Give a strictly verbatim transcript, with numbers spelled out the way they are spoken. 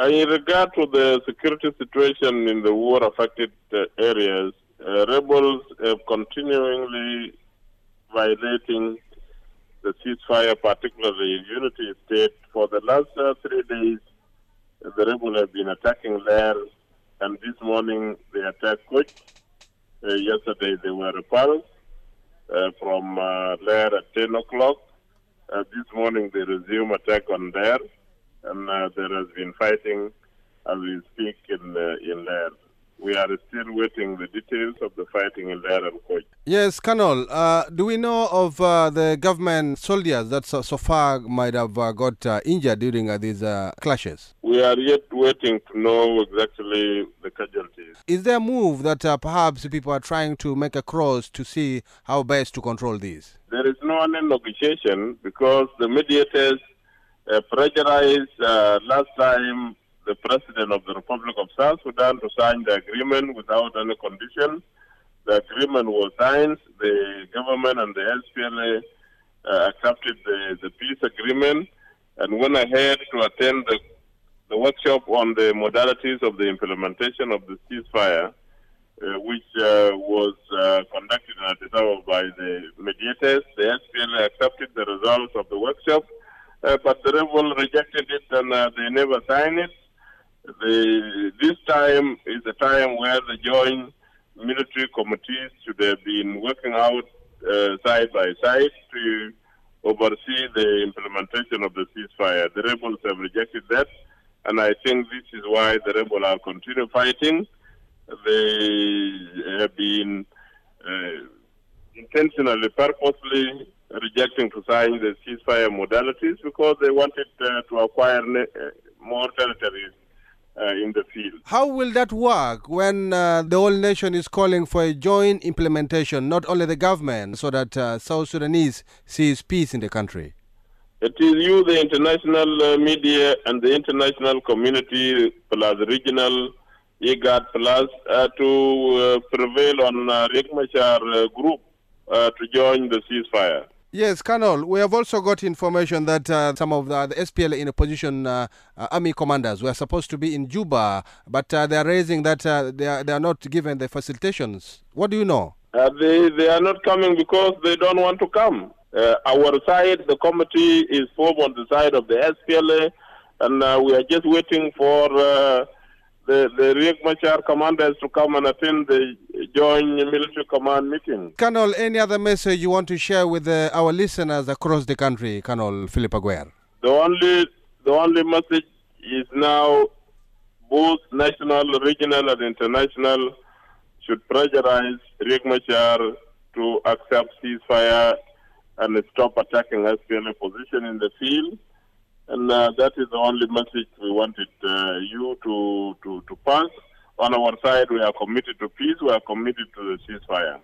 Uh, in regard to the security situation in the war-affected uh, areas, uh, rebels are continually violating the ceasefire, particularly in Unity State. For the last uh, three days, the rebels have been attacking Lair, and this morning they attacked Kuch. Uh, yesterday they were repulsed uh, from uh, Lair at ten o'clock. Uh, this morning they resume attack on Lair, and uh, there has been fighting as we speak in, uh, in Lair. We are still waiting the details of the fighting in Lair and Kuch. Yes, Colonel, uh, do we know of uh, the government soldiers that so, so far might have uh, got uh, injured during uh, these uh, clashes? We are yet waiting to know exactly the casualties. Is there a move that uh, perhaps people are trying to make across to see how best to control these? There is no any negotiation because the mediators uh, pressurized uh, last time the President of the Republic of South Sudan to sign the agreement without any condition. The agreement was signed. The government and the S P L A uh, accepted the, the peace agreement and went ahead to attend the, the workshop on the modalities of the implementation of the ceasefire, uh, which uh, was uh, conducted in Addis Ababa by the mediators. The S P L A accepted the results of the workshop, uh, but the rebel rejected it and uh, they never signed it. The, this time is the time where the joint military committees should have been working out uh, side by side to oversee the implementation of the ceasefire. The rebels have rejected that, and I think this is why the rebels are continue fighting. They have been uh, intentionally, purposely rejecting to sign the ceasefire modalities because they wanted uh, to acquire ne- more territories Uh, in the field. How will that work when uh, the whole nation is calling for a joint implementation, not only the government, so that uh, South Sudanese sees peace in the country? It is you, the international uh, media and the international community, plus regional IGAD, plus uh, to uh, prevail on uh, Riek Machar uh, group uh, to join the ceasefire. Yes, Colonel, we have also got information that uh, some of the, the S P L A in opposition uh, uh, army commanders were supposed to be in Juba, but uh, they are raising that uh, they, are, they are not given the facilitations. What do you know? Uh, they, they are not coming because they don't want to come. Uh, our side, the committee is formed on the side of the S P L A, and uh, we are just waiting for uh, the, the Riek Machar commanders to come and attend the joint military command meeting. Colonel, any other message you want to share with uh, our listeners across the country, Colonel Philip Aguer? The only, the only message is now both national, regional, and international should pressurize Riek Machar to accept ceasefire and stop attacking S P L A position in the field. And uh, that is the only message we wanted uh, you to, to, to pass. On our side, we are committed to peace. We are committed to the ceasefire.